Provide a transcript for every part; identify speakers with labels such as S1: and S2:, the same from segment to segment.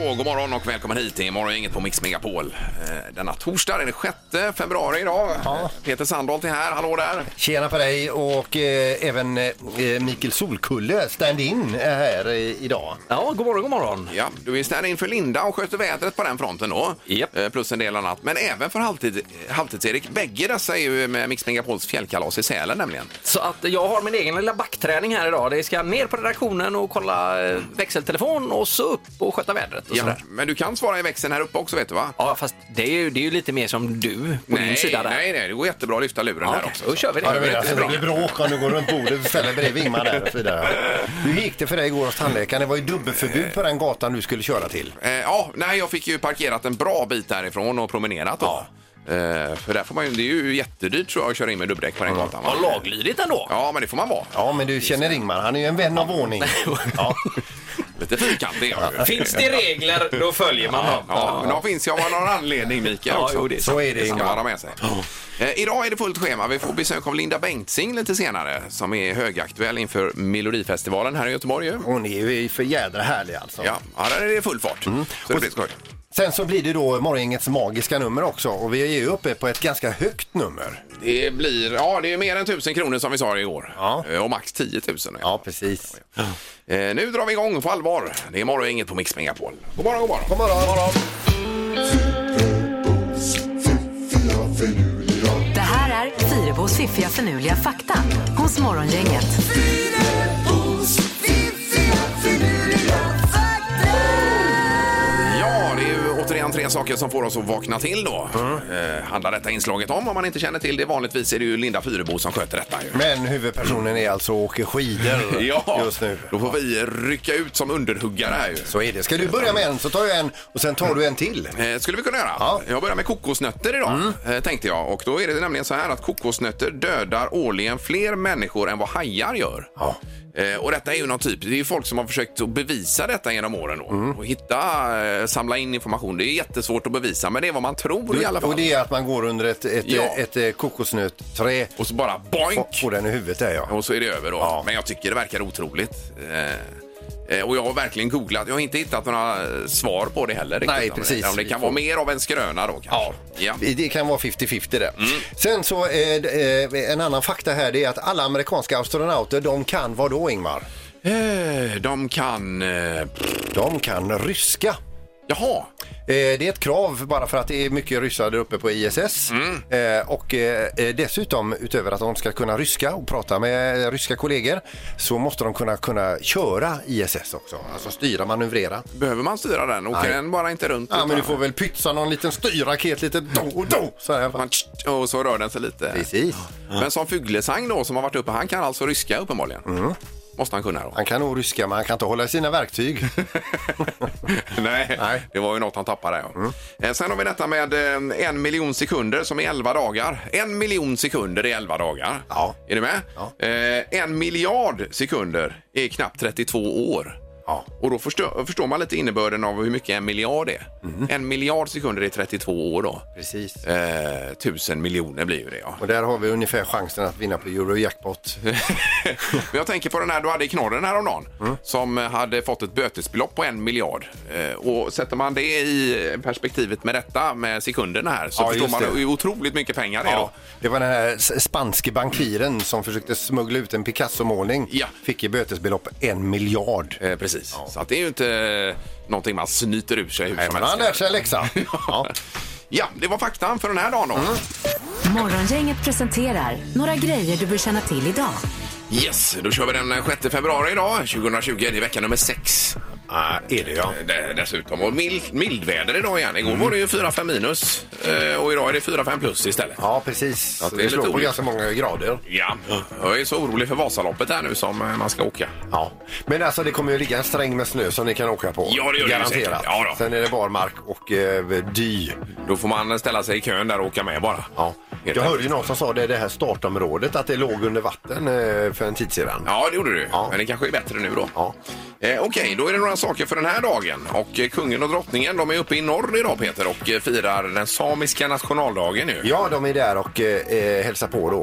S1: god morgon och välkommen hit till Morgongänget på Mix Megapol. Denna torsdag är det 6 februari idag. Ja. Peter Sandholt är här, hallå där.
S2: Tjena på dig och även Mikael Solkulle, stand-in, är här idag.
S3: Ja, god morgon, god morgon.
S1: Ja, du är stand-in för Linda och sköter vädret på den fronten då.
S3: Yep.
S1: Plus en del annat. Men även för Halvtids-Erik. Bägge dessa är ju med Mix Megapols fjällkalas i Sälen nämligen.
S3: Så att jag har min egen lilla backträning här idag. Det ska ner på redaktionen och kolla växeltelefon och så upp och sköta vädret och sådär.
S1: Men du kan svara i växeln här uppe också, vet du va?
S3: Ja, fast det är ju lite mer som du på din sida där.
S1: Nej, det går jättebra att lyfta luren här också.
S3: Då kör vi det.
S2: Ja, det blir bråk om du går runt bordet och ställer bredvid Ingmar där och så vidare. Hur gick det för dig igår hos tandläkaren? Det var ju dubbelförbud på den gatan du skulle köra till.
S1: Jag fick ju parkerat en bra bit därifrån och promenerat då. Ja. För där får man ju, det är ju jättedyrt tror jag att köra in med dubbdäck på den gatan.
S3: Ja, laglydigt ändå.
S1: Ja, men det får man vara.
S2: Ja, men du känner Ingmar, han är ju en vän av ordning. Ja.
S1: Lite fyrkantig.
S3: Finns det regler, då följer man dem.
S1: Ja, men då finns jag av någon anledning, Mikael.
S2: Ja, jo, så är det,
S1: Ingmar. Ska man ha med sig. Idag är det fullt schema. Vi får besök av Linda Bengtzing lite senare som är högaktuell inför Melodifestivalen här i Göteborg.
S2: Hon är ju för jädra härlig alltså.
S1: Ja, där är det full fart. Så det blir skoj.
S2: Sen så blir det då Morgongängets magiska nummer också och vi är ju uppe på ett ganska högt nummer.
S1: Det blir, det är mer än 1000 kronor som vi sa igår. Ja. Och max 10 000.
S2: Ja, precis.
S1: Nu drar vi igång på allvar. Det är Morgongänget på Mix Megapol. God morgon, god morgon.
S2: God morgon. God morgon.
S4: Det här är Fyrebos fiffiga förnuliga fakta hos Morgongänget.
S1: Återigen 3 saker som får oss att vakna till då. Handlar detta inslaget om man inte känner till det. Vanligtvis är det ju Linda Fyrebo som sköter detta.
S2: Men huvudpersonen är alltså åker skidor just nu.
S1: Då får vi rycka ut som underhuggare här ju.
S2: Så är det. Ska du börja med en så tar jag en och sen tar du en till.
S1: Skulle vi kunna göra? Ja. Jag börjar med kokosnötter idag, tänkte jag. Och då är det nämligen så här att kokosnötter dödar årligen fler människor än vad hajar gör. Ja. Och detta är ju någon typ, det är ju folk som har försökt att bevisa detta genom åren då. Och samla in information. Det är jättesvårt att bevisa, men det är vad man tror i alla fall.
S2: Och det är att man går under ett kokosnötträ
S1: och så bara boink
S2: på den i huvudet där, ja.
S1: Och så är det över då. Ja. Men jag tycker det verkar otroligt. Och jag har verkligen googlat. Jag har inte hittat några svar på det heller.
S2: Nej, precis.
S1: Om det kan vara mer av en skröna då kanske.
S2: Ja. Det kan vara 50-50 det. Sen så en annan fakta här, det är att alla amerikanska astronauter, de kan vad då, Ingmar? De kan ryska.
S1: Jaha.
S2: Det är ett krav bara för att det är mycket ryssar där uppe på ISS. Och dessutom, utöver att de ska kunna ryska och prata med ryska kollegor, så måste de kunna köra ISS också. Alltså styra, manövrera.
S1: Behöver man styra den? Åker den bara inte runt?
S2: Ja, men du får väl pytsa någon liten styrraket lite så här.
S1: Och så rör den sig lite.
S2: Precis.
S1: Men som Fuglesang då, som har varit uppe, han kan alltså ryska uppenbarligen. Måste han kunna då?
S2: Han kan nog ryska, men han kan inte hålla i sina verktyg.
S1: Nej, det var ju något han tappade. Ja. Sen har vi detta med 1 miljon sekunder som är 11 dagar. 1 miljon sekunder är 11 dagar. Ja. Är du med? Ja. 1 miljard sekunder är knappt 32 år. Ja. Och då förstår man lite innebörden av hur mycket 1 miljard är. 1 miljard sekunder är 32 år då.
S2: Precis.
S1: 1000 miljoner blir ju det, ja.
S2: Och där har vi ungefär chansen att vinna på Eurojackpot.
S1: Men jag tänker på den här du hade i knorren häromdagen. Som hade fått ett bötesbelopp på 1 miljard. Och sätter man det i perspektivet med detta, med sekunderna här, så förstår man hur otroligt mycket pengar det är då.
S2: Det var den här spanske bankiren som försökte smuggla ut en Picasso-målning. Ja. Fick i bötesbelopp 1 miljard.
S1: Precis. Ja. Så att det är ju inte någonting man snyter ur sig hur som helst.
S2: Man har lärt sig läxa.
S1: Ja, det var faktan för den här dagen då.
S4: Morgongänget presenterar några grejer du bör känna till idag.
S1: Yes, då kör vi den 6 februari idag, 2020. Det är vecka nummer 6.
S2: Är det, ja.
S1: Dessutom. Och mildväder idag igen. Igår var det ju 4-5 minus och idag är det 4-5 plus istället.
S2: Ja, precis. Så det slår på ganska många grader.
S1: Ja, jag är så orolig för Vasaloppet här nu som man ska åka.
S2: Ja, men alltså det kommer ju ligga en sträng med snö som ni kan åka på.
S1: Ja, det gör garanterat.
S2: Ja, då. Sen är det barmark och dy.
S1: Då får man ställa sig i kön där och åka med bara.
S2: Ja. Jag hörde ju någon som sa det här startområdet att det låg under vatten för en tid sedan.
S1: Ja, det gjorde du. Ja. Men det kanske är bättre nu då. Ja. Okej, då är det några saker för den här dagen. Och kungen och drottningen, de är uppe i norr idag, Peter, och firar den samiska nationaldagen nu.
S2: Ja, de är där och hälsar på då.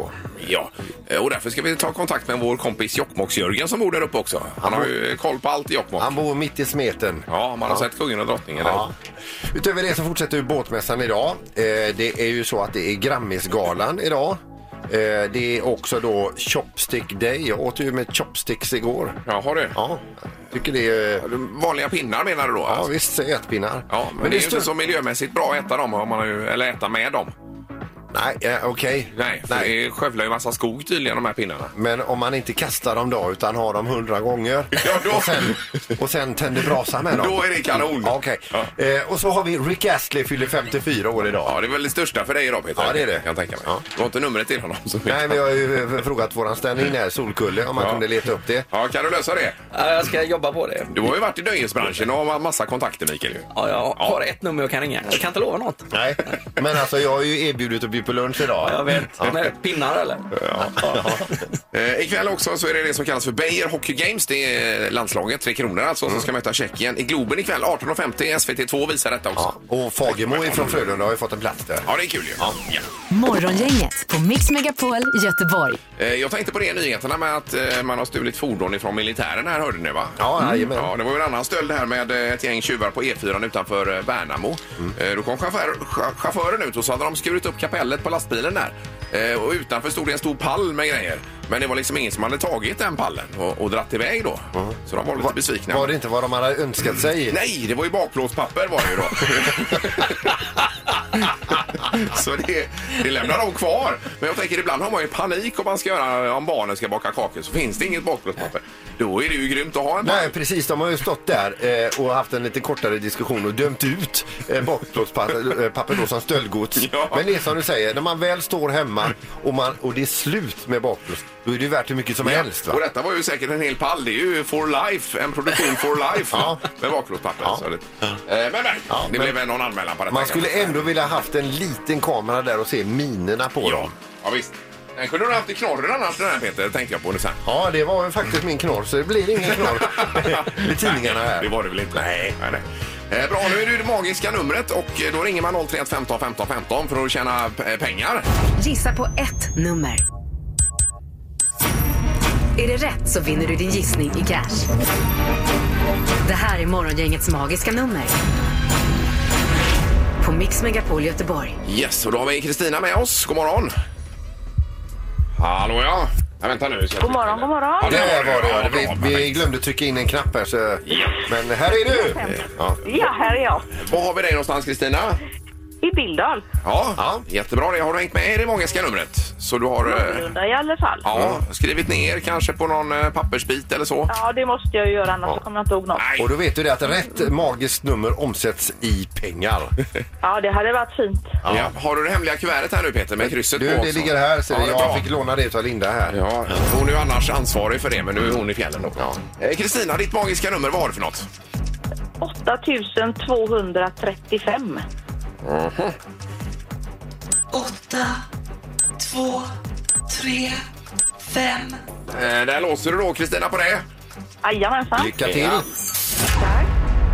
S1: Ja, och därför ska vi ta kontakt med vår kompis Jokkmokks-Jörgen som bor där uppe också. Han har ju koll på allt i Jokkmokk.
S2: Han bor mitt i smeten.
S1: Ja, man har sett kungen och drottningen.
S2: Ja. Utöver det så fortsätter ju båtmässan idag. Det är ju så att det är Grammisgalan idag. Det är också då Chopstick Day. Jag åt ju med chopsticks igår.
S1: Ja, har du?
S2: Ja, tycker det är...
S1: Vanliga pinnar menar du då?
S2: Ja, visst, ätpinnar.
S1: Ja, men det är ju inte så miljömässigt bra att äta dem, eller äta med dem.
S2: Nej, okej.
S1: Nej, för det skövlar ju massa skog tydligen, de här pinnarna.
S2: Men om man inte kastar dem då, utan har dem 100 gånger och sen tänder brasa med dem.
S1: Då är det kanon.
S2: Okej. Ja. Och så har vi Rick Astley fyller 54 år idag.
S1: Ja, det är väl det största för dig idag, Peter.
S2: Ja, det är det.
S1: Jag kan tänka mig.
S2: Ja.
S1: Du har inte numret till honom.
S2: Nej, vi har ju frågat våran ställning här, Solkulle, om man kunde leta upp det.
S1: Ja, kan du lösa det?
S3: Ja, jag ska jobba på det.
S1: Du har ju varit i nöjesbranschen och har massa kontakter, Mikael.
S3: Ja, jag har ett nummer jag kan ringa. Jag kan inte lova något.
S2: Nej, men alltså jag har ju erbjudit att bjuda på lunch idag.
S3: Jag vet. Med pinnar eller?
S1: Ikväll också så är det som kallas för Beijer Hockey Games. Det är landslaget, 3 kronor alltså, som ska möta Tjeckien i Globen ikväll. 18.50, SVT2 visar detta också.
S2: Ja, och Fagemo från Frölunda har ju fått en plats där.
S1: Ja, det är kul ju. Ja.
S4: Morgongänget på Mix Megapol Göteborg.
S1: Jag tänkte på det nyheterna med att man har stulit fordon ifrån militären här, hörde ni va?
S2: Ja,
S1: ja, det var ju en annan stöld här med ett gäng tjuvar på E4 utanför Värnamo. Då kom chauffören ut och så hade de skurit upp kapellet på lastbilen där. Och utanför stod det en stor pall med grejer. Men det var liksom ingen som hade tagit den pallen och dratt iväg då. Så de var lite besvikna.
S2: Var det inte vad de hade önskat sig?
S1: Nej, det var ju bakplåtspapper var det ju då. Så det lämnar de kvar. Men jag tänker ibland har man ju panik om man ska göra, om barnen ska baka kakor, så finns det inget bakplåtspapper. Då är det ju grymt att ha en pall.
S2: Nej, precis. De har ju stått där och haft en lite kortare diskussion och dömt ut bakplåtspapper då som stöldgods.
S1: Ja.
S2: Men det är som du säger, när man väl står hemma och det är slut med bakplåt, då är det ju värt hur mycket som helst. Va?
S1: Och detta var ju säkert en hel pall. Det är ju for life, en produktion for life med bakplåtspapper.
S2: Ja.
S1: Så det blev väl någon anmälan på detta.
S2: Man skulle ändå vilja haft en liten kamera där och se minerna på dem.
S1: Ja, visst. Den kunde du ha haft i knorren annars, den här Peter, tänkte jag på nu sen.
S2: Ja, det var ju faktiskt min knorr, så det blir ingen knorr i tidningarna här.
S1: Det var det väl inte? Nej. Bra, nu är det magiska numret och då ringer man 031 15 15 15 för att tjäna pengar.
S4: Gissa på ett nummer. Är det rätt så vinner du din gissning i cash. Det här är Morgongängets magiska nummer. På Mix Megapol Göteborg.
S1: Yes, och då har vi Kristina med oss. God morgon. Hallå ja. Vänta nu.
S5: God morgon.
S1: Ja,
S2: Det var det.
S1: Ja,
S2: Vi glömde trycka in en knapp här. Så... Men här är du.
S5: Ja, här är jag.
S1: Var har vi dig någonstans, Kristina?
S5: I Billdal.
S1: Ja, jättebra. Det har du hängt med i det magiska numret. Så du har
S5: I alla fall.
S1: skrivit ner kanske på någon pappersbit eller så.
S5: Ja, det måste jag ju göra, annars så kommer jag inte ihåg något.
S1: Nej.
S2: Och då vet du det att rätt magiskt nummer omsätts i pengar.
S5: Ja, det hade varit fint.
S1: Ja. Har du det hemliga kuvertet här nu, Peter, med krysset på
S2: Det
S1: också?
S2: ligger här, så
S1: det är
S2: jag
S1: bra.
S2: fick låna det av Linda här.
S1: Ja, hon är ju annars ansvarig för det, men nu är hon i fjällen då. Kristina, ditt magiska nummer, vad har du för något?
S5: 8235.
S6: 8, 2, 3, 5.
S1: Där låser du då, Kristina, på det.
S5: Jajamensan.
S2: Lycka till.
S1: Ja.
S5: Tack.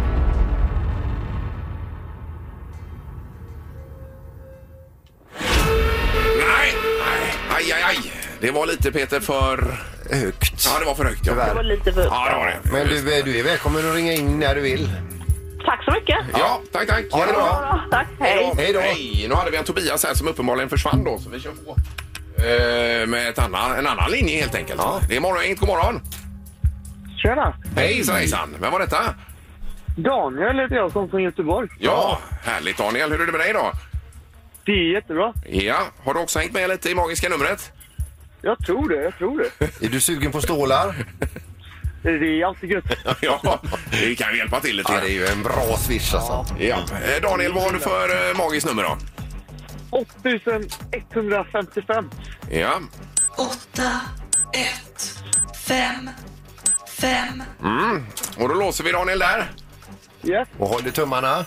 S1: Nej! Aj. Det var lite, Peter, för...
S2: Högt.
S1: Ja, det var för högt, ja.
S5: Det var lite för...
S1: Ja, det var det.
S2: Men du är välkommen att ringa in när du vill.
S5: Tack så mycket.
S1: Ja, tack.
S2: Ha det bra.
S5: Tack, hej.
S2: Hej då.
S1: Hej, nu hade vi en Tobias här som uppenbarligen försvann då, så vi kör på med en annan linje helt enkelt.
S2: Ja.
S1: Det är morgon, god morgon.
S7: Tjena!
S1: Hej, hejsan. Vem var detta?
S7: Daniel heter jag, som från Göteborg.
S1: Ja, härligt Daniel. Hur är det med dig då?
S7: Det är jättebra.
S1: Ja, har du också hängt med lite i magiska numret?
S7: Jag tror det.
S2: Är du sugen på stålar?
S7: Det är alltid gött.
S1: Ja, det kan ju hjälpa till lite.
S2: Ja, det är ju en bra swish alltså.
S1: Ja. Daniel, vad har du för magiskt nummer då?
S7: 8155.
S1: Ja.
S6: 8, 1, 5, 5.
S1: Och då låser vi Daniel där.
S7: Yes.
S2: Och håll i tummarna.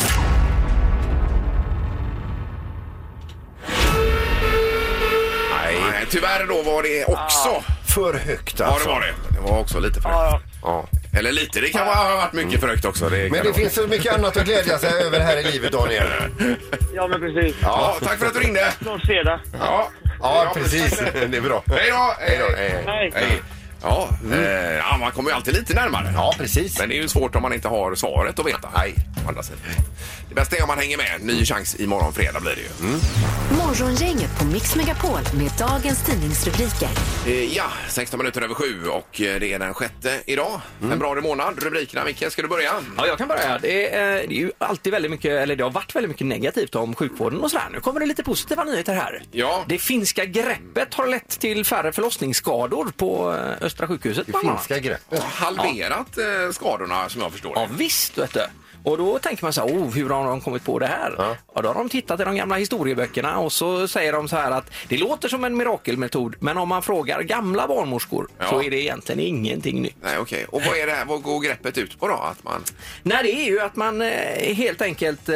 S1: Nej, tyvärr då var det också...
S2: För högt
S1: Ja,
S2: alltså.
S1: det var det. Det var också lite för högt. Ja. Eller lite, det kan ha varit mycket för högt också. Det
S2: Men det finns så mycket annat att glädja sig över här i livet, Daniel.
S7: Ja, men precis.
S1: Ja, tack för att du ringde.
S7: Snart fredag.
S1: Ja,
S2: Ja, precis. Det är bra.
S1: Hej då!
S2: Hej då.
S7: Nej.
S1: Hej. Ja, ja, man kommer ju alltid lite närmare.
S2: Ja, precis.
S1: Men det är ju svårt om man inte har svaret att veta.
S2: Nej.
S1: Å andra sidan. Det bästa är om man hänger med. Ny chans imorgon fredag blir det ju.
S4: Morgongänget på Mix Megapol med dagens tidningsrubriker.
S1: Ja, 16 minuter över 7 och det är den 6:e idag. Februari månad. Rubrikerna, Micke, ska du börja?
S3: Ja, jag kan börja. Det är ju alltid väldigt mycket, eller det har varit väldigt mycket negativt om sjukvården och sådär. Nu kommer det lite positiva nyheter här.
S1: Ja.
S3: Det finska greppet har lett till färre förlossningsskador på Östra sjukhuset.
S2: Det finska greppet.
S1: Halverat skadorna som jag förstår det.
S3: Ja, visst, vet du. Och då tänker man så här, hur har de kommit på det här? Ja, då har de tittat i de gamla historieböckerna och så säger de så här att det låter som en mirakelmetod, men om man frågar gamla barnmorskor så är det egentligen ingenting nytt.
S1: Nej, okej. Och vad är det här? Vad går greppet ut på då? Att man...
S3: Nej, det är ju att man helt enkelt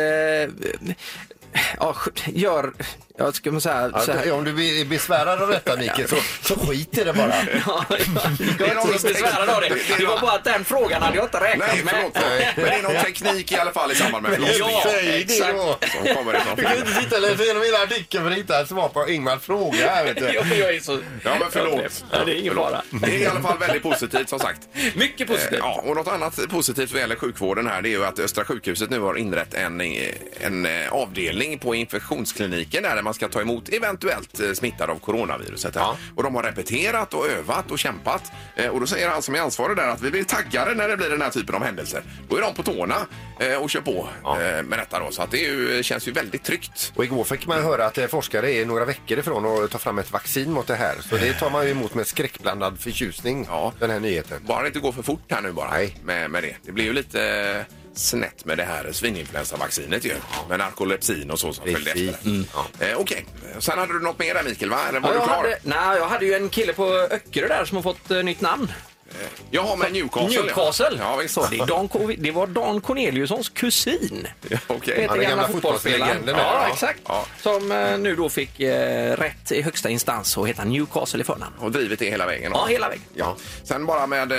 S3: gör... Jag ska man säga så här.
S2: Om du blir besvärad av detta, Mikael, så skit i det bara.
S3: Ja, jag är inte så besvärad av det. Det var bara att den frågan hade jag inte räknat
S1: Nej,
S3: med.
S1: förlåt. Men det är någon teknik i alla fall i samband med förlossningen.
S3: Ja,
S2: Säg det då.
S1: Som kommer ifrån.
S2: Du kan inte sitta och läsa igenom hela artikeln för att hitta ett svar på Ingmars fråga här, vet du.
S3: Jag är så...
S1: Ja, men förlåt.
S3: Ja, det är ingen fara.
S1: Det är i alla fall väldigt positivt, som sagt.
S3: Mycket positivt.
S1: Ja, och något annat positivt vad gäller sjukvården här, det är ju att Östra sjukhuset nu har inrett en avdelning på infektionskliniken där man ska ta emot eventuellt smittade av coronaviruset. Ja. Och de har repeterat och övat och kämpat. Och då säger han som är ansvarig där att vi blir taggade när det blir den här typen av händelser. Då är de på tårna och kör på med detta då. Så att det känns ju väldigt tryggt.
S2: Och igår fick man höra att forskare är några veckor ifrån att ta fram ett vaccin mot det här. Så det tar man ju emot med skräckblandad förtjusning, den här nyheten.
S1: Bara det inte går för fort här nu bara.
S2: Nej.
S1: Med det. Det blir ju lite snett med det här svininfluensavaccinet ju. Med narkolepsin och så som följde efter. Okej. Sen hade du något mer där, Mikael, va? Eller var du klar?
S3: Jag hade ju en kille på Öckerö där som har fått nytt namn.
S1: Jaha, med Newcastle.
S3: Newcastle.
S1: Ja, visst.
S3: Så det var Dan Corneliussons kusin.
S1: Ja, okej.
S3: Heter
S2: den
S3: gamla
S2: gamla
S3: fotbollsspelaren.
S2: fotbollslegenden.
S3: Ja, exakt.
S1: Ja.
S3: Som nu då fick rätt i högsta instans och heter Newcastle i förnamn.
S1: Och drivit det hela vägen.
S3: Ja, hela vägen.
S1: Ja. Sen bara med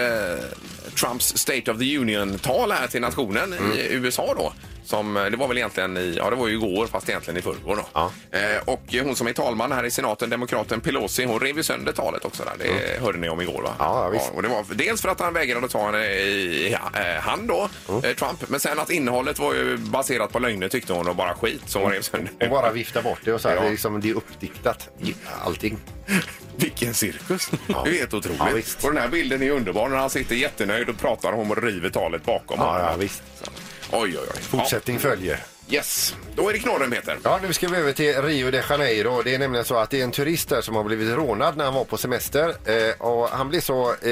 S1: Trumps State of the Union-tal här till nationen i USA då. Som, det var väl egentligen det var ju igår fast egentligen i förrgår då.
S2: Ja.
S1: Och hon som är talman här i senaten, demokraten Pelosi, hon rev ju sönder talet också där. Det hörde ni om igår, va?
S2: Ja, visst.
S1: Och det var dels för att han vägrade ta henne i hand då, Trump. Men sen att innehållet var ju baserat på lögner tyckte hon och bara skit som rev sönder.
S2: Och bara vifta bort det och så här,
S1: Ja.
S2: det är liksom, det är uppdiktat, allting.
S1: Vilken cirkus. Det är helt otroligt.
S2: Ja, visst.
S1: Och den här bilden är underbar när han sitter jättenöjd och pratar om och river talet bakom.
S2: Ja, visst.
S1: Oj.
S2: Fortsättning följer.
S1: Yes, då är det knorren, Peter.
S2: Ja, nu ska vi över till Rio de Janeiro. Det är nämligen så att det är en turist där som har blivit rånad när han var på semester. Och han blev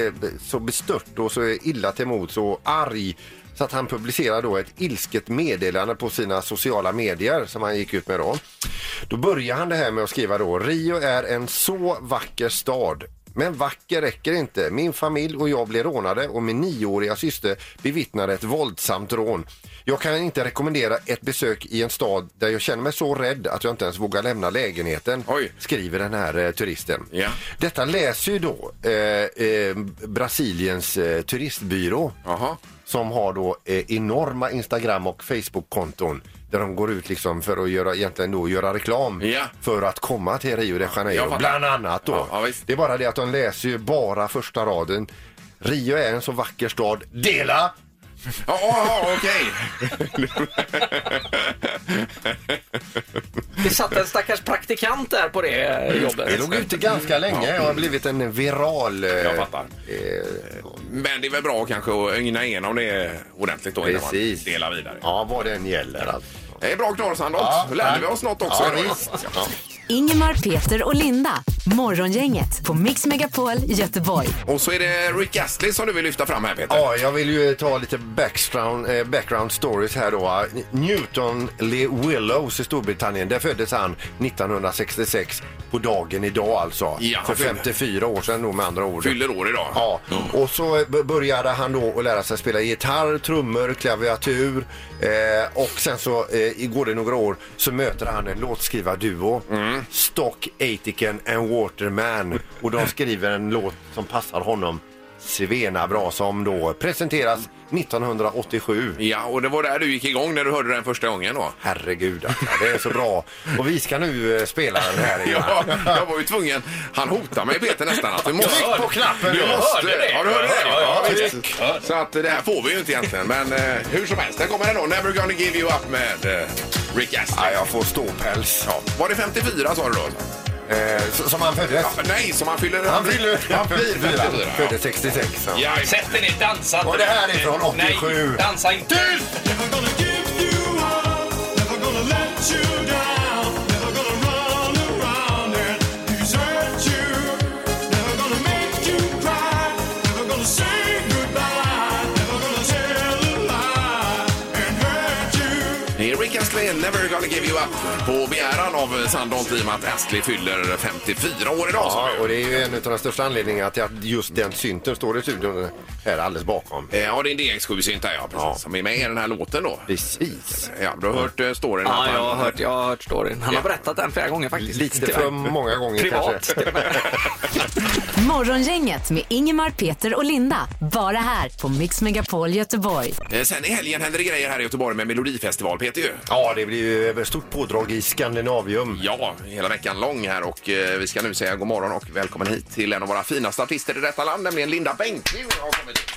S2: så bestört och så illa till mod, så arg, så att han publicerade då ett ilsket meddelande på sina sociala medier som han gick ut med då. Då börjar han det här med att skriva då: Rio är en så vacker stad. Men vacker räcker inte. Min familj och jag blev rånade och min 9-åriga syster bevittnade ett våldsamt rån. Jag kan inte rekommendera ett besök i en stad där jag känner mig så rädd att jag inte ens vågar lämna lägenheten.
S1: Oj.
S2: Skriver den här turisten.
S1: Ja.
S2: Detta läser ju då Brasiliens turistbyrå.
S1: Jaha.
S2: Som har då enorma Instagram- och Facebook-konton där de går ut liksom för att göra reklam för att komma till Rio de Janeiro. Bland annat då.
S1: Ja, visst.
S2: Det är bara det att de läser ju bara första raden. Rio är en så vacker stad. Dela!
S1: Ja, okej.
S3: Det satt en stackars praktikant där på det jobbet.
S2: Det låg ute ganska länge och har blivit en viral...
S1: Jag fattar. Men det är väl bra kanske att ögna igenom det ordentligt då innan man delar vidare.
S2: Ja, vad den gäller alltså.
S1: Det är bra knorrsandot. Då lärde vi oss något också.
S2: Ja,
S1: idag.
S2: visst.
S1: Ja.
S4: Ingemar, Peter och Linda. Morgongänget på Mix Megapol Göteborg.
S1: Och så är det Rick Astley som du vill lyfta fram här, Peter.
S2: Ja, jag vill ju ta lite background stories här då. Newton Le Willows i Storbritannien, där föddes han 1966 på dagen idag alltså.
S1: Ja,
S2: för 54 år sedan då, med andra ord.
S1: Fyller år idag.
S2: Ja, och så började han då att lära sig spela gitarr, trummor, klaviatur. Och sen så går det några år så möter han en låtskrivarduo, Stock Aitken and Waterman, och de skriver en låt som passar honom svena bra, som då presenteras 1987.
S1: Ja, och det var där du gick igång när du hörde den första gången då.
S2: Herregud, alltså, det är så bra. Och vi ska nu spela den här.
S1: Ja, jag var ju tvungen. Han hotar mig, Peter, nästan. Att du måste...
S2: Tryck på knappen!
S1: Du måste...
S3: det.
S1: Ja, du hörde det?
S3: Ja,
S1: visst. Så att det här får vi ju inte egentligen. Men hur som helst, där kommer den då. Never gonna give you up med Rick Astley.
S2: Ja, jag får ståpäls.
S1: Ja. Var det 54 sa du då?
S2: Som han föddes?
S1: Ja, nej, som han fyller...
S2: Han blir 54.
S1: Ja.
S2: Föddes 66. Ja.
S1: Ja,
S3: Sätt dig ner, dansa.
S2: Och det här är från 87.
S3: Nej, dansa inte.
S6: Never gonna give you up, never gonna let you down, never gonna run around and desert you, never gonna make you cry, never gonna say goodbye, never gonna tell a lie and hurt you.
S1: det är Rick Astley, Never gonna give you up. På begäran av Sandholt i och med att Astley fyller 54 år idag.
S2: Ja, och det är ju en av de största anledningarna till att just den synten står i studion här alldeles bakom.
S1: Ja, det är en DX7-synt där, ja, precis. Som är med i den här låten då.
S2: Precis.
S1: Ja, du har hört storyn?
S3: Ja,
S1: att han-
S3: jag har hört storyn. Han har berättat den flera gånger faktiskt.
S2: Lite för många gånger
S3: Privat.
S2: kanske.
S4: Morgongänget med Ingemar, Peter och Linda. Bara här på Mix Megapol Göteborg.
S1: Sen i helgen händer det grejer här i Göteborg med Melodifestival, Peter ju.
S2: Ja, det blir ju stort pådrag i Skandinavium.
S1: Ja, hela veckan lång här och vi ska nu säga god morgon och välkommen hit till en av våra finaste artister i detta land, nämligen Linda Bengtzing har kommit hit.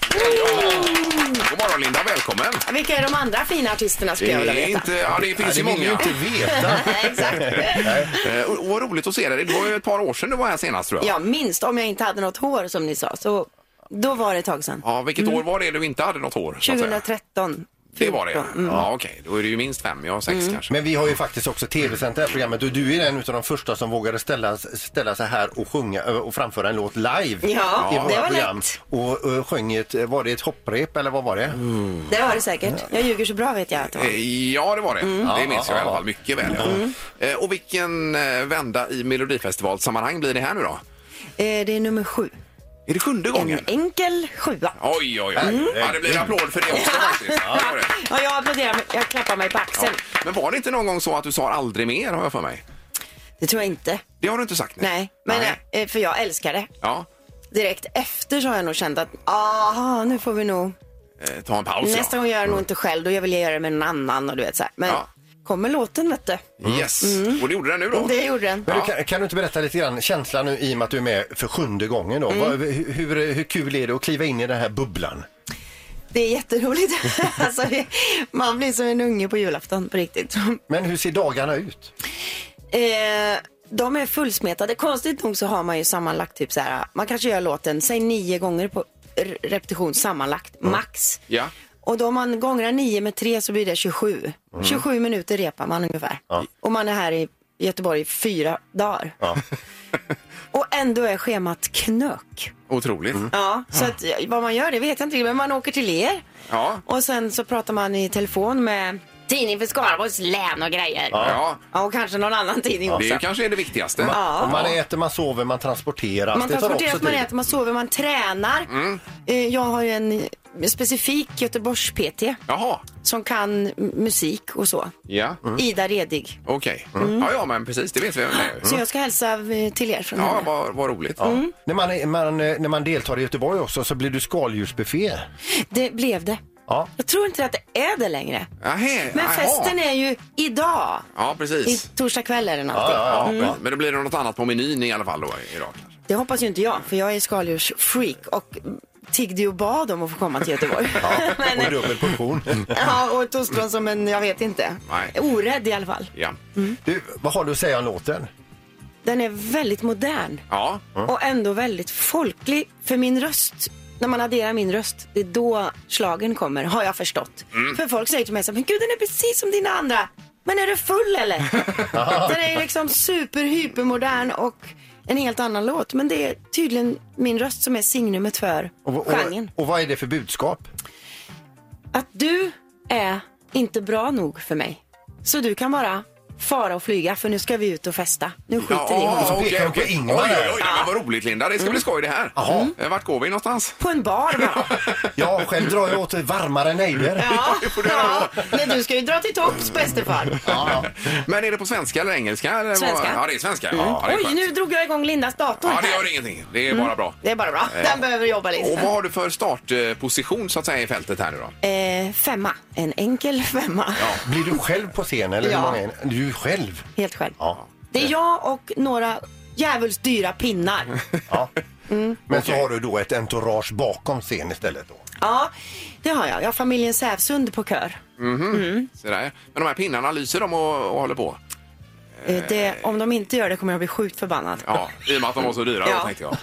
S1: God morgon Linda, välkommen.
S8: Vilka är de andra fina artisterna skulle jag vilja veta?
S1: Det finns ju
S2: Det vill
S1: många.
S2: ju inte veta.
S8: Exakt.
S1: Och vad roligt att se dig. Det var ju ett par år sedan du var här senast, tror jag.
S8: Ja, minst om jag inte hade något hår som ni sa. Så då var det ett tag sedan.
S1: Ja, vilket år var det du inte hade något hår? så att säga?
S8: 2013.
S1: Det var det.
S8: 14.
S1: Ja, okej. Då är det ju minst 5, ja 6 kanske.
S2: Men vi har ju faktiskt också tv-sänt det här programmet och du är en av de första som vågade ställa sig här och sjunga och framföra en låt live.
S8: Ja,
S2: i
S8: det
S2: våra
S8: var
S2: program.
S8: lätt.
S2: Och sjöng var det ett hopprep eller vad var det?
S8: Det var det säkert. Jag ljuger så bra vet jag att det var.
S1: Ja, det var det. Det minns jag i alla fall mycket väl. Ja. Och vilken vända i Melodifestivalsammanhang blir det här nu då?
S8: Det är nummer 7.
S1: Är det 7:e gången?
S8: En enkel 7.
S1: Oj. Ja, det blir en applåd för det också faktiskt. Ja, det var det.
S8: Ja, jag applåderar, jag klappar mig på axeln.
S1: Ja. Men var det inte någon gång så att du sa aldrig mer, har jag för mig?
S8: Det tror jag inte.
S1: Det har du inte sagt?
S8: Nej, men för jag älskar det.
S1: Ja,
S8: Direkt efter så har jag nog känt att nu får vi nog
S1: ta en paus.
S8: nästa gång gör jag nog inte själv, då vill jag göra det med någon annan och du vet så här. Men kommer låten vet du.
S1: Yes, och det gjorde den nu då?
S8: Det gjorde den.
S2: Men kan du inte berätta lite grann känslan nu i och med att du är med för 7:e gången då? Hur kul är det att kliva in i den här bubblan?
S8: Det är jätteroligt. Alltså, man blir som en unge på julafton på riktigt.
S2: Men hur ser dagarna ut?
S8: De är fullsmetade. Konstigt nog så har man ju sammanlagt typ så här. Man kanske gör låten, säg 9 gånger på repetition sammanlagt, max.
S1: Ja.
S8: Och då man gångrar 9 med 3 så blir det 27. 27 minuter repar man ungefär. Och man är här i Göteborg i 4 dagar.
S2: Ja.
S8: Och ändå är schemat knök.
S1: Otroligt.
S8: Ja, så att, vad man gör det vet jag inte. Men man åker till er.
S1: Ja.
S8: Och sen så pratar man i telefon med tidning för Skaraborgs län och grejer.
S1: Ja.
S8: Och kanske någon annan tidning också.
S1: Det är kanske är det viktigaste.
S2: Och man äter, man sover, man transporteras.
S8: Man
S2: Det tar
S8: transporteras,
S2: också
S8: man
S2: tid.
S8: äter, man sover, man tränar. Jag har ju en specifik Göteborgs-PT
S1: Jaha.
S8: som kan musik och så.
S1: Ja.
S8: Ida Redig.
S1: Okej. Ja, men precis. Det vet vi.
S8: Så jag ska hälsa till er från
S1: Ja,
S8: henne.
S1: vad roligt.
S2: När man deltar i Göteborg också så blir du skaldjursbuffé.
S8: Det blev det.
S2: Ja.
S8: Jag tror inte att det är det längre. Men festen är ju idag.
S1: Ja,
S8: I
S1: precis.
S8: torsdag kväll är det någonting.
S1: Ja, men då blir det något annat på menyn i alla fall då idag.
S8: Det hoppas ju inte jag, för jag är skaldjursfreak och tiggde ju och bad om att få komma till Göteborg.
S2: Och dubbel portion.
S8: Ja, och ett ostron som en, jag vet inte.
S1: Nej.
S8: Orädd i alla fall.
S1: Ja.
S2: Du, vad har du att säga om låten?
S8: Den är väldigt modern.
S1: Ja.
S8: Och ändå väldigt folklig. För min röst, när man adderar min röst, det är då slagen kommer, har jag förstått. För folk säger till mig så här, men gud den är precis som dina andra. Men är du full eller? Den är liksom hypermodern och en helt annan låt. Men det är tydligen min röst som är signumet för genren.
S2: Och vad är det för budskap?
S8: Att du är inte bra nog för mig. Så du kan bara fara och flyga för nu ska vi ut och festa. Nu skiter vi i honom.
S2: så pekar jag på Ingmar
S1: Oj,
S2: här.
S1: oj, oj, men vad roligt Linda. Det ska bli skoj det här. Vart går vi någonstans?
S8: På en bar bara.
S2: Ja, själv drar jag åt varmare nejder.
S8: Ja. Men du ska ju dra till topps, bäste fall.
S1: Men är det på svenska eller engelska? Eller
S8: Svenska.
S1: Ja, det är svenska. Ja, det är
S8: Oj,
S1: skönt.
S8: nu drog jag igång Lindas dator.
S1: Ja, det
S8: här.
S1: gör ingenting. Det är bara bra.
S8: Det är bara bra. Den behöver jobba
S1: Och
S8: lite.
S1: vad har du för startposition så att säga i fältet här nu då?
S8: 5. En enkel 5.
S2: Blir du själv på scen eller
S8: Ja.
S2: hur många är ni? Du är själv?
S8: Helt själv.
S2: Ja.
S8: Det är jag och några djävulskt dyra pinnar.
S2: Ja. Men så har du då ett entourage bakom scen istället då?
S8: Ja, det har jag. Jag har familjen Sävsund på kör.
S1: Så där. Men de här pinnarna lyser de och håller på?
S8: Om de inte gör det kommer jag bli sjukt förbannad.
S1: Ja, i och med att de var så dyra då,
S8: Ja.
S1: tänkte jag.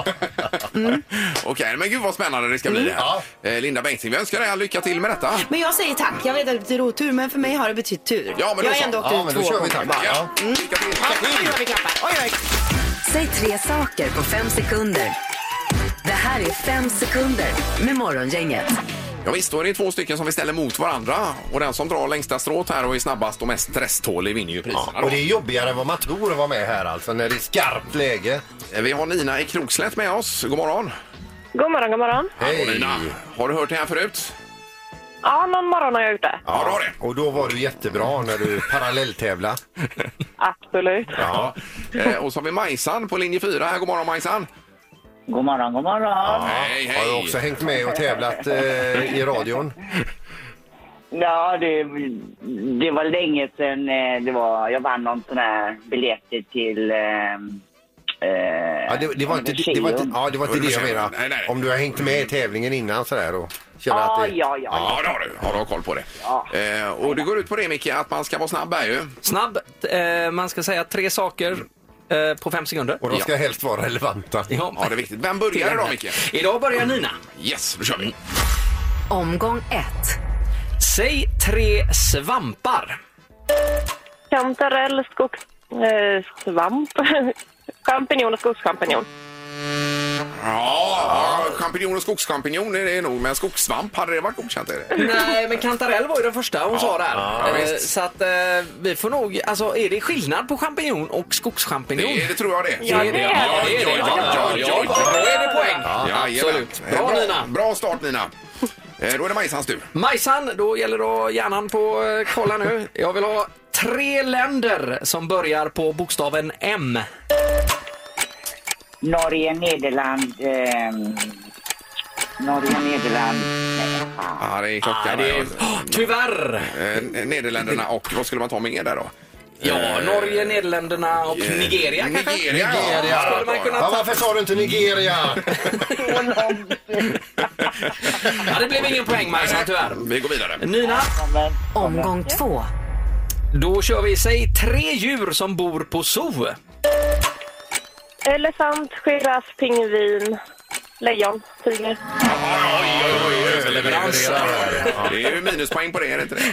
S1: Okej, men gud vad spännande det ska bli det här. Linda Bengtzing, vi önskar dig all lycka till med detta.
S8: Men jag säger tack. Jag vet att det betyder otur, men för mig har det betytt tur.
S1: Ja, men
S8: jag
S1: då
S8: har ändå
S1: så.
S8: åkt
S2: Ja,
S8: ut
S2: men då
S8: 2
S2: kör vi
S8: gånger
S2: tack.
S8: bara.
S1: Ja, lycka till.
S8: Oj, vad vi klappar. Oj, oj.
S4: Säg 3 saker på 5 sekunder. Det här är 5 sekunder med Morgongänget.
S1: Ja, visst, då är det 2 stycken som vi ställer mot varandra. Och den som drar längsta strået här och är snabbast och mest stresstålig vinner ju priserna.
S2: Och det är jobbigare än vad man tror att vara med här alltså, när det är skarpt läge.
S1: Vi har Nina i Krokslätt med oss. God morgon.
S5: God morgon, god morgon.
S1: Hej Nina. Har du hört det här förut?
S5: Ja, någon morgon har jag gjort det.
S1: Ja, du har det.
S2: Och då var du jättebra när du parallelltävla.
S5: Absolut.
S1: Ja. Och så har vi Majsan på linje 4 här. God morgon Majsan.
S7: God morgon, god morgon.
S1: Hej, hej.
S2: Har du också hängt med och tävlat i radion?
S7: Ja, det var länge sedan jag vann någon sån här biljetter till...
S2: Ja, det var inte det jag menade.
S1: Nej.
S2: Om du har hängt med i tävlingen innan sådär och känner att det...
S1: Ja, det har du. Ja, du har koll på det.
S7: Ja.
S1: Och det går ut på det, Micke, att man ska vara snabb här ju.
S3: Snabb. Man ska säga 3 saker på 5 sekunder.
S2: Och de ska helst vara relevanta.
S1: Ja, det är viktigt. Vem börjar idag, Micke?
S3: Idag börjar Nina.
S1: Yes, då kör vi.
S4: Omgång 1.
S3: Säg 3 svampar.
S5: Kantarell, svamp. Champinjon och skogschampinjon.
S1: Ja, champinjon och skogschampinjon är det nog, men skogssvamp, hade det varit godkänt? Är det?
S3: Nej, men kantarell var ju den första hon sa där.
S1: Ja, visst.
S3: Så att vi får nog, alltså är det skillnad på champinjon och skogschampinjon?
S1: Det tror jag det.
S5: Ja, det är det.
S3: Då är det poäng.
S1: Ja,
S3: absolut.
S1: Bra,
S3: Bra Nina.
S1: Bra start Nina. Då är det Majsans tur.
S3: Majsan, då gäller det att hjärnan på kolla nu. Jag vill ha 3 länder som börjar på bokstaven M.
S7: Norge, Nederland... Norge, Nederland...
S1: Ja, det är klockan.
S3: Tyvärr!
S1: Nederländerna och vad skulle man ta med där då?
S3: Ja, Norge, Nederländerna och Nigeria kanske?
S1: Nigeria.
S3: Skulle man kunna
S2: Ja, varför sa du inte Nigeria?
S3: Ja, det blev ingen poäng, Majsan, tyvärr.
S1: Vi går vidare.
S3: Nina,
S4: Omgång 2.
S3: då kör vi. Säg 3 djur som bor på zoo.
S5: Elefant, giraff, pingvin, lejon, tiger.
S3: Leverans.
S1: Det är ju minuspoäng på det, är det inte det?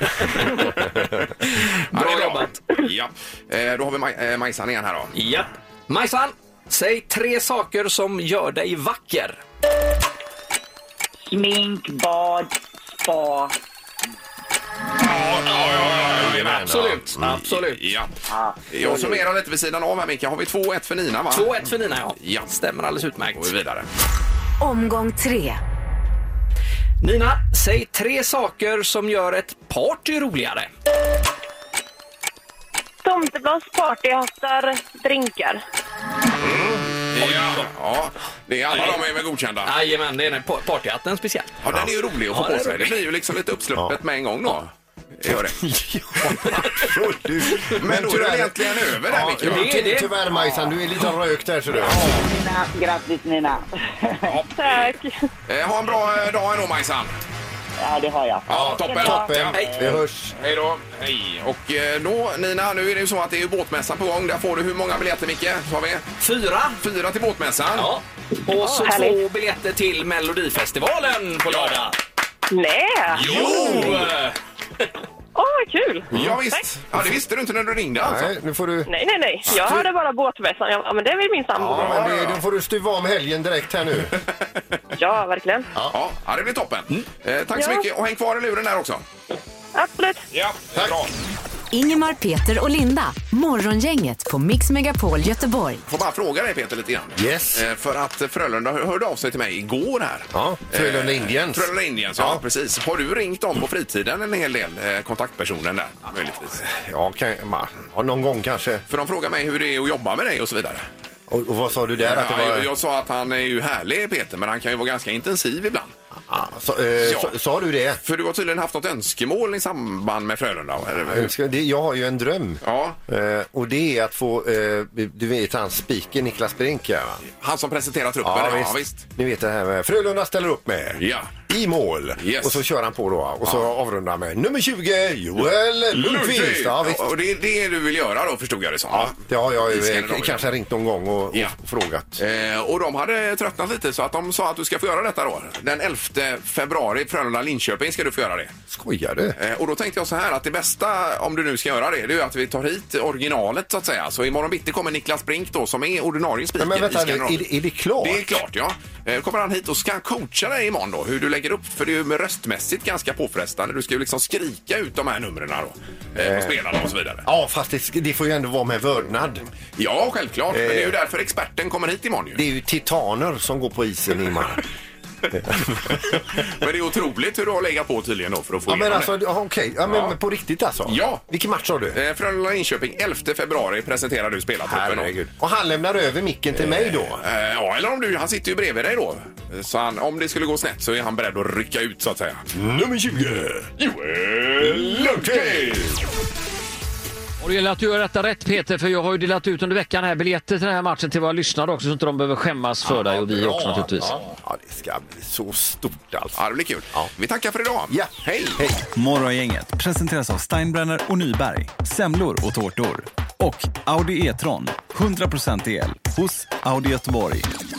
S1: Ja, det är
S3: jobbat.
S1: Ja. Då har vi Majsan igen här då.
S3: Ja. Majsan, säg 3 saker som gör dig vacker.
S7: Smink, bad, spa.
S3: Absolut, absolut.
S1: Ja. Jag summerar lite vid sidan av här, Micke. Har vi 2-1 för Nina, va?
S3: 2-1 för Nina, ja.
S1: Ja.
S3: Stämmer alldeles utmärkt.
S1: Går vi vidare.
S4: Omgång 3.
S3: Nina, säg 3 saker som gör ett party roligare.
S5: Tomtebloss, partyhattar, drinkar.
S1: Ja, det är alla de är väl godkända.
S3: Jajamän, det är partyhatten speciellt.
S1: Ja, den är ju rolig att få
S3: Ja,
S1: på
S3: det är
S1: sig. Det
S3: roligt.
S1: blir ju liksom lite uppsluppet med en gång då. Det gör det. Men då är det egentligen över där, Micke.
S3: det är det.
S2: Tyvärr Majsan, du är lite rökt där så du.
S7: Nina, grattis Nina.
S5: Tack.
S1: Ha en bra dag ändå, Majsan.
S7: Ja, det har jag.
S1: Ja, toppen.
S2: Toppen,
S1: Ja.
S2: vi hörs.
S1: Hej då. Hej. Och då, Nina, nu är det ju så att det är ju båtmässan på gång. Där får du hur många biljetter, Micke? Så har vi
S3: 4.
S1: 4 till båtmässan.
S3: Ja. Och så
S5: härligt.
S3: 2 biljetter till Melodifestivalen på lördag.
S5: Nej.
S1: Jo!
S5: Åh, vad kul.
S1: Ja, visst. Ja, det visste du inte när du ringde alltså.
S2: Nej, nu får du...
S5: Nej. Jag hörde bara båtmässan. Ja, men det är väl min sambo.
S2: Ja, men då får du stuva om helgen direkt här nu.
S5: Ja, verkligen.
S1: Ja, det blir toppen. Tack så
S5: Ja.
S1: mycket. Och häng kvar i luren där också.
S5: Absolut.
S1: Ja, det är bra.
S4: Ingemar, Peter och Linda. Morgongänget på Mix Megapol Göteborg.
S1: Får bara fråga dig Peter lite grann.
S2: Yes.
S1: För att Frölunda hörde av sig till mig igår här.
S2: Ja, Frölunda Indians.
S1: Frölunda Indians, ja precis. Har du ringt dem på fritiden en hel del, kontaktpersonen där möjligtvis?
S2: Ja, någon gång kanske.
S1: För de frågar mig hur det är att jobba med dig och så vidare.
S2: Och vad sa du där? Att det var...
S1: Jag sa att han är ju härlig Peter, men han kan ju vara ganska intensiv ibland.
S2: Sa du det?
S1: För du har tydligen haft något önskemål i samband med Frölunda.
S2: Jag har ju en dröm.
S1: Ja.
S2: Och det är att få, du vet han speaker Niklas Brink.
S1: Han som presenterar truppen. Ja, visst.
S2: Ni vet det här med Frölunda ställer upp med.
S1: Ja.
S2: I mål.
S1: Yes.
S2: Och så kör han på då. Och så avrundar han med nummer 20, Joel Lundqvist. Ja, visst.
S1: Och det är det du vill göra då, förstod jag det som.
S2: Ja, det har jag ju kanske ringt någon gång och frågat.
S1: Och de hade tröttnat lite så att de sa att du ska få göra detta då. Den 11 februari Frölunda Linköping ska du få göra det.
S2: Skojar du?
S1: Och då tänkte jag så här att det bästa om du nu ska göra det är att vi tar hit originalet så att säga. Så imorgon bitti kommer Niklas Brink då som är ordinarie speaker.
S2: Men vänta, är det klart?
S1: Det är klart, ja. Kommer han hit och ska coacha dig imorgon då, hur du lägger upp, för det är ju med röstmässigt ganska påfrestande. Du ska ju liksom skrika ut de här numren då, på spelarna och så vidare.
S2: Ja, fast det får ju ändå vara med vördnad.
S1: Ja, självklart. Men det är ju därför experten kommer hit imorgon ju.
S2: Det är ju titaner som går på isen imorgon.
S1: Men det är otroligt hur du har legat på tydligen då för att få
S2: men
S1: igenom
S2: alltså, okej. Ja, men på riktigt alltså?
S1: Ja.
S2: Vilken match har du?
S1: Frölunda Linköping 11 februari presenterar du spelartruppen.
S2: Herregud. Och han lämnar över micken till mig då?
S1: Ja, eller om han sitter ju bredvid dig då. Så om det skulle gå snett så är han beredd att rycka ut så att säga.
S2: Nummer 20,
S1: Joel Lundqvist.
S9: Och det gäller att du gör detta rätt Peter, för jag har ju delat ut under veckan här biljetter till den här matchen till våra lyssnare också så inte de behöver skämmas för dig och vi också naturligtvis.
S2: Ja, det ska bli så stort alltså.
S1: Ja, det blir kul. Ja. Vi tackar för idag.
S2: Ja,
S1: hej.
S10: Morgongänget presenteras av Steinbrenner och Nyberg, semlor och tårtor. Och Audi E-tron, 100% el hos Audi Göteborg.